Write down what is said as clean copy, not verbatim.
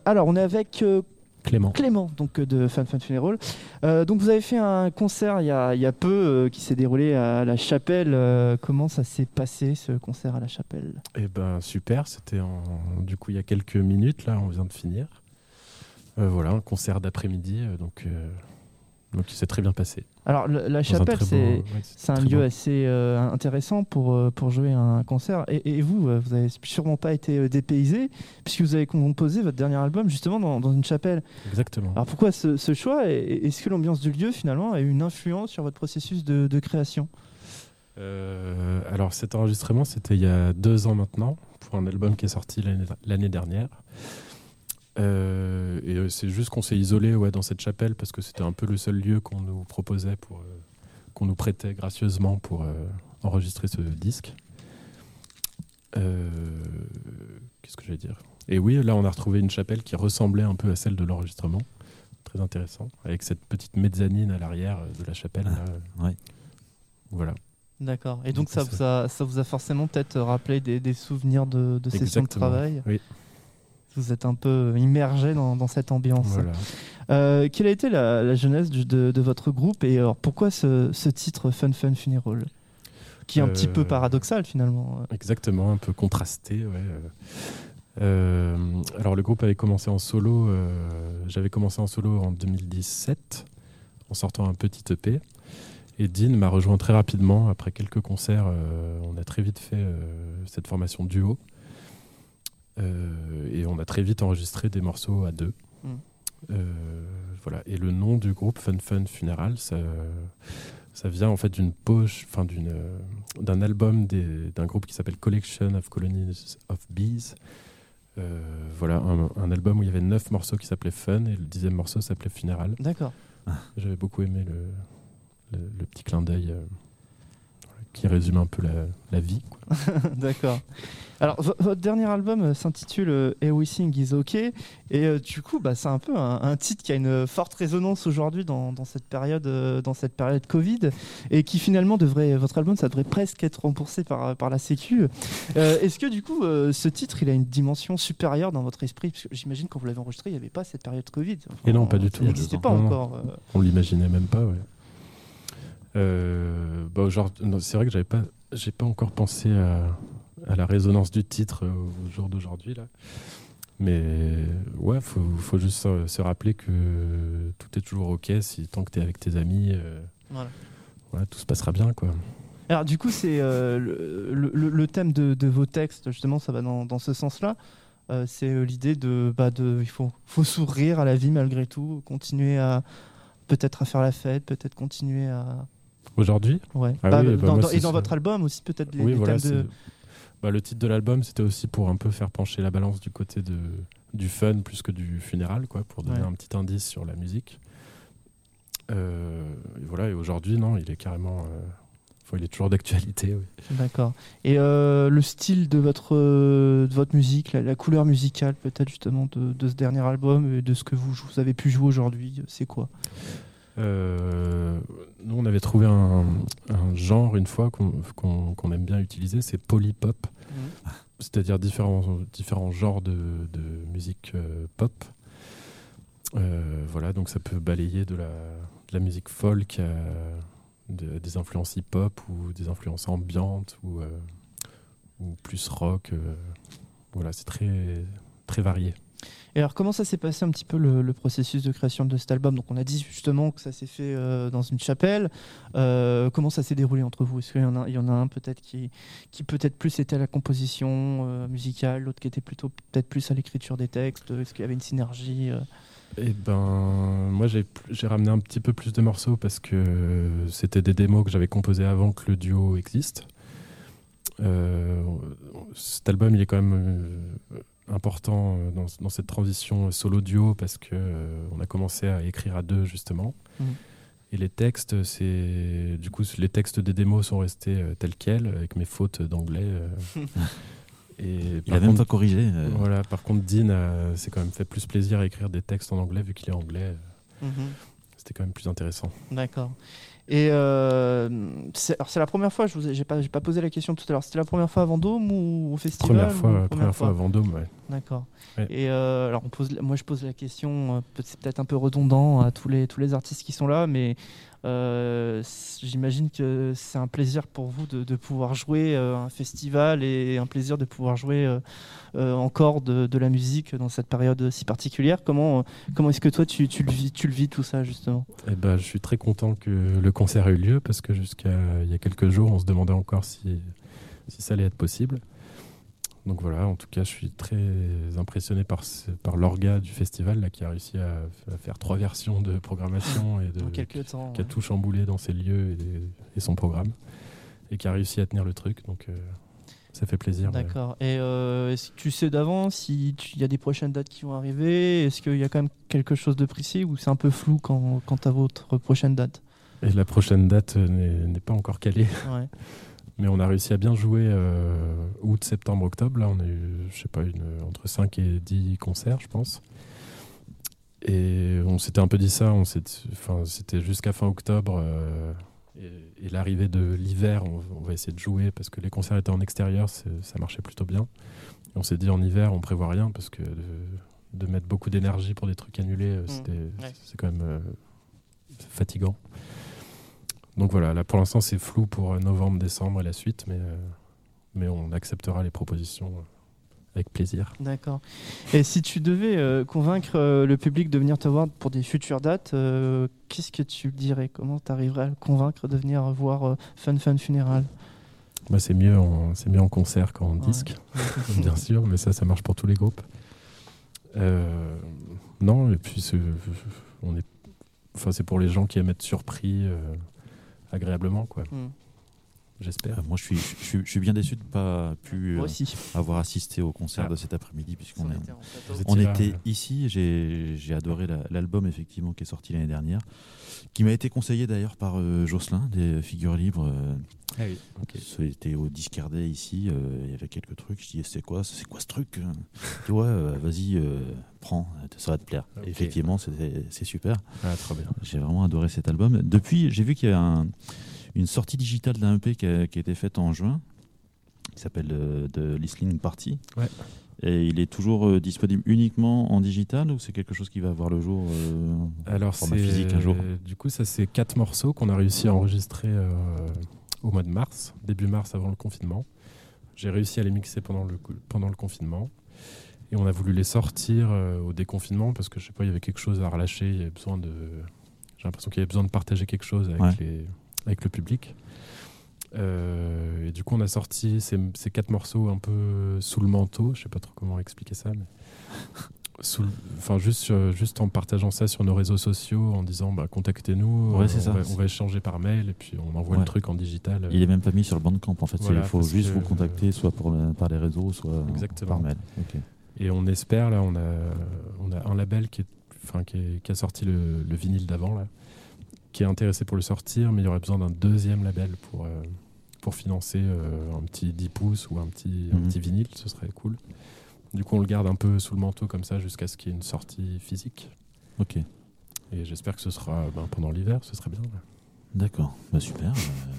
Alors, on est avec Clément, donc de Fun Funeral. Donc vous avez fait un concert il y a peu qui s'est déroulé à la Chapelle. Comment ça s'est passé ce concert à la Chapelle ? Eh ben super, c'était du coup il y a quelques minutes, là on vient de finir. Voilà, un concert d'après-midi, donc il s'est très bien passé. Alors la Chapelle, c'est un lieu assez intéressant pour jouer un concert. Et vous avez sûrement pas été dépaysé, puisque vous avez composé votre dernier album justement dans une chapelle. Exactement. Alors pourquoi ce choix ? Et est-ce que l'ambiance du lieu finalement a eu une influence sur votre processus de création ? Alors cet enregistrement, c'était il y a 2 ans maintenant, pour un album qui est sorti l'année dernière. Et c'est juste qu'on s'est isolé dans cette chapelle parce que c'était un peu le seul lieu qu'on nous proposait qu'on nous prêtait gracieusement pour enregistrer ce disque. Qu'est-ce que j'allais dire ? Et oui, là on a retrouvé une chapelle qui ressemblait un peu à celle de l'enregistrement, très intéressant, avec cette petite mezzanine à l'arrière de la chapelle. Ouais. Voilà. D'accord. Et donc ça vous a forcément peut-être rappelé des souvenirs de sessions de travail. Oui. Vous êtes un peu immergé dans cette ambiance. Voilà. Quelle a été la genèse de votre groupe et alors pourquoi ce titre Fun Funeral qui est un petit peu paradoxal finalement. Exactement, un peu contrasté. Ouais. Alors le groupe avait commencé en solo. J'avais commencé en solo en 2017 en sortant un petit EP. Et Dean m'a rejoint très rapidement. Après quelques concerts, on a très vite fait cette formation duo. Et on a très vite enregistré des morceaux à 2. Voilà. Et le nom du groupe Fun Funeral, ça vient en fait d'un album d'un groupe qui s'appelle Collection of Colonies of Bees. Voilà, un album où il y avait 9 morceaux qui s'appelaient Fun et le 10e morceau s'appelait Funeral. D'accord. J'avais beaucoup aimé le petit clin d'œil qui résume un peu la vie, quoi. D'accord. Alors, votre dernier album s'intitule Everything is OK. Et du coup, c'est un peu un titre qui a une forte résonance aujourd'hui dans cette période Covid. Et qui finalement votre album, ça devrait presque être remboursé par la Sécu. Est-ce que du coup, ce titre, il a une dimension supérieure dans votre esprit ? Parce que j'imagine quand vous l'avez enregistré, il n'y avait pas cette période Covid. Enfin, et non, pas du tout. Il n'existait pas encore. On l'imaginait même pas, ouais. C'est vrai que j'ai pas encore pensé à la résonance du titre au jour d'aujourd'hui là. Mais ouais, faut juste se rappeler que tout est toujours ok tant que t'es avec tes amis. Voilà, tout se passera bien, quoi. Alors du coup, c'est le thème de vos textes, justement, ça va dans ce sens-là. C'est l'idée il faut sourire à la vie malgré tout, continuer peut-être à faire la fête, peut-être continuer à... Aujourd'hui ? Ouais. Et dans votre album aussi, peut-être les thèmes de... le titre de l'album, c'était aussi pour un peu faire pencher la balance du côté du fun plus que du funéral, quoi, pour donner un petit indice sur la musique. Et voilà, et aujourd'hui, non, il est carrément... il est toujours d'actualité. Oui. D'accord. Et le style de votre musique, la couleur musicale peut-être justement de ce dernier album et de ce que vous avez pu jouer aujourd'hui, c'est quoi ? Nous, on avait trouvé un genre une fois qu'on aime bien utiliser, c'est polypop. C'est-à-dire différents genres de musique pop. Voilà, donc ça peut balayer de la musique folk des influences hip-hop ou des influences ambiantes ou plus rock. Voilà, c'est très, très varié. Et alors, comment ça s'est passé un petit peu le processus de création de cet album ? Donc, on a dit justement que ça s'est fait dans une chapelle. Comment ça s'est déroulé entre vous ? Est-ce qu'il y en a un peut-être qui peut-être plus était à la composition musicale, l'autre qui était peut-être plus à l'écriture des textes ? Est-ce qu'il y avait une synergie moi j'ai ramené un petit peu plus de morceaux parce que c'était des démos que j'avais composées avant que le duo existe. Cet album il est quand même important dans cette transition solo-duo parce qu'on a commencé à écrire à 2 justement. Et les textes, les textes des démos sont restés tels quels avec mes fautes d'anglais. Et il a même pas corrigé. Voilà, par contre, Dean s'est quand même fait plus plaisir à écrire des textes en anglais vu qu'il est anglais. C'était quand même plus intéressant. D'accord. Et c'est la première fois, j'ai pas posé la question tout à l'heure, c'était la première fois à Vendôme ou au festival? Première fois à Vendôme, ouais. D'accord. Ouais. Et alors moi je pose la question, c'est peut-être un peu redondant à tous les artistes qui sont là, mais j'imagine que c'est un plaisir pour vous de pouvoir jouer un festival et un plaisir de pouvoir jouer encore de la musique dans cette période si particulière. Comment est-ce que toi tu le vis tout ça justement? Eh ben, je suis très content que le concert ait eu lieu parce que jusqu'à il y a quelques jours, on se demandait encore si ça allait être possible. Donc voilà, en tout cas, je suis très impressionné par l'orga du festival là, qui a réussi à faire 3 versions de programmation et dans quelques temps, qui a tout chamboulé dans ses lieux et son programme et qui a réussi à tenir le truc. Donc ça fait plaisir. D'accord. Et est-ce que tu sais d'avance s'il y a des prochaines dates qui vont arriver? Est-ce qu'il y a quand même quelque chose de précis ou c'est un peu flou quant à votre prochaine date? Et la prochaine date n'est pas encore calée. Ouais. Mais on a réussi à bien jouer août, septembre, octobre. Là, on a eu, je sais pas, entre 5 et 10 concerts, je pense. Et on s'était un peu dit ça. C'était jusqu'à fin octobre. Et l'arrivée de l'hiver, on va essayer de jouer parce que les concerts étaient en extérieur, ça marchait plutôt bien. Et on s'est dit en hiver, on prévoit rien parce que de mettre beaucoup d'énergie pour des trucs annulés, c'est quand même fatigant. Donc voilà, là pour l'instant c'est flou pour novembre, décembre et la suite, mais on acceptera les propositions avec plaisir. D'accord. Et si tu devais convaincre le public de venir te voir pour des futures dates, qu'est-ce que tu dirais? Comment tu arriverais à le convaincre de venir voir Fun Funeral? Bah, c'est mieux en concert qu'en disque, bien sûr, mais ça marche pour tous les groupes. Non, et puis c'est pour les gens qui aiment être surpris agréablement, quoi. J'espère. Moi, je suis bien déçu de ne pas pu avoir assisté au concert de cet après-midi, puisqu'on était ici. J'ai adoré l'album, effectivement, qui est sorti l'année dernière, qui m'a été conseillé d'ailleurs par Jocelyn, des Figures Libres. Ah oui, okay. C'était au Discardet ici, il y avait quelques trucs. Je dis, c'est quoi ce truc? Tu vois, vas-y, prends, ça va te plaire. Okay. Effectivement, c'est super. Ah, trop bien. J'ai vraiment adoré cet album. Depuis, j'ai vu qu'il y a une sortie digitale d'un EP qui a été faite en juin, qui s'appelle The Listening Party. Ouais. Et il est toujours disponible uniquement en digital ou c'est quelque chose qui va voir le jour en format physique un jour? Du coup, ça c'est 4 morceaux qu'on a réussi à enregistrer au mois de mars, début mars avant le confinement. J'ai réussi à les mixer pendant le confinement. Et on a voulu les sortir au déconfinement parce que je sais pas, il y avait quelque chose à relâcher. J'ai l'impression qu'il y avait besoin de partager quelque chose avec le public. Et du coup, on a sorti ces 4 morceaux un peu sous le manteau. Je sais pas trop comment expliquer ça, mais juste en partageant ça sur nos réseaux sociaux, en disant contactez-nous, on va échanger par mail et puis on envoie le truc en digital. Il est même pas mis sur le Bandcamp en fait. Il faut juste vous contacter soit par les réseaux, soit par mail. Okay. Et on espère, là, on a un label qui a sorti le vinyle d'avant, là, qui est intéressé pour le sortir, mais il y aurait besoin d'un deuxième label pour financer un petit 10 pouces ou un petit vinyle, ce serait cool. Du coup, on le garde un peu sous le manteau comme ça jusqu'à ce qu'il y ait une sortie physique. Ok. Et j'espère que ce sera pendant l'hiver, ce serait bien. Là. D'accord, super.